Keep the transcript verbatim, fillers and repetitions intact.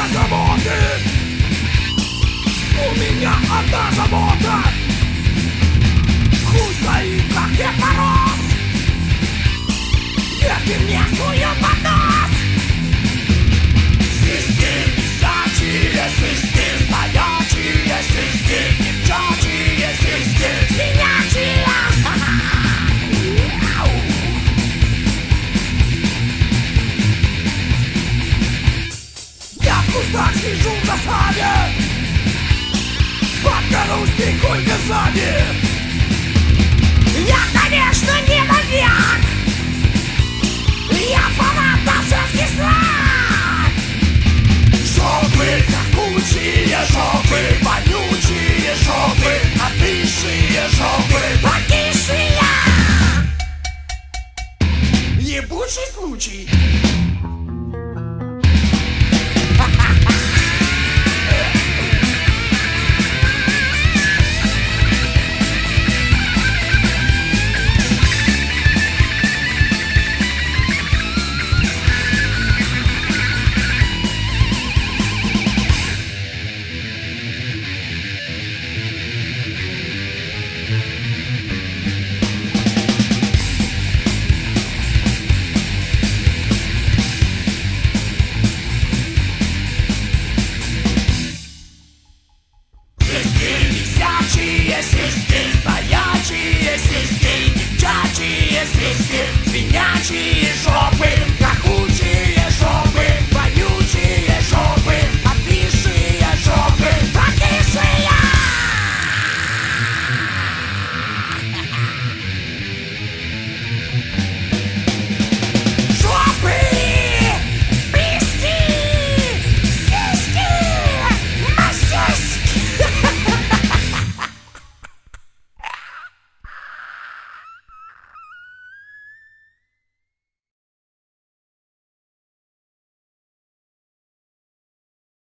одна забота. У меня одна забота. Хуй стоит, как гепарос. Ветки мне сует под нос. Свистки висячие, свистки стоячие, свистки девчачьи, свистки свинячие. Я в кустах сижу в засаде, подгорусь тихонько сзади. Я, конечно, не маньяк, я фанат нацистских слаг. Жопы какучие, жопы вонючие, жопы отбившие, жопы покисшие. Ебучий случай. Свистки стоячие, свистки девчачьи, свистки свинячьи.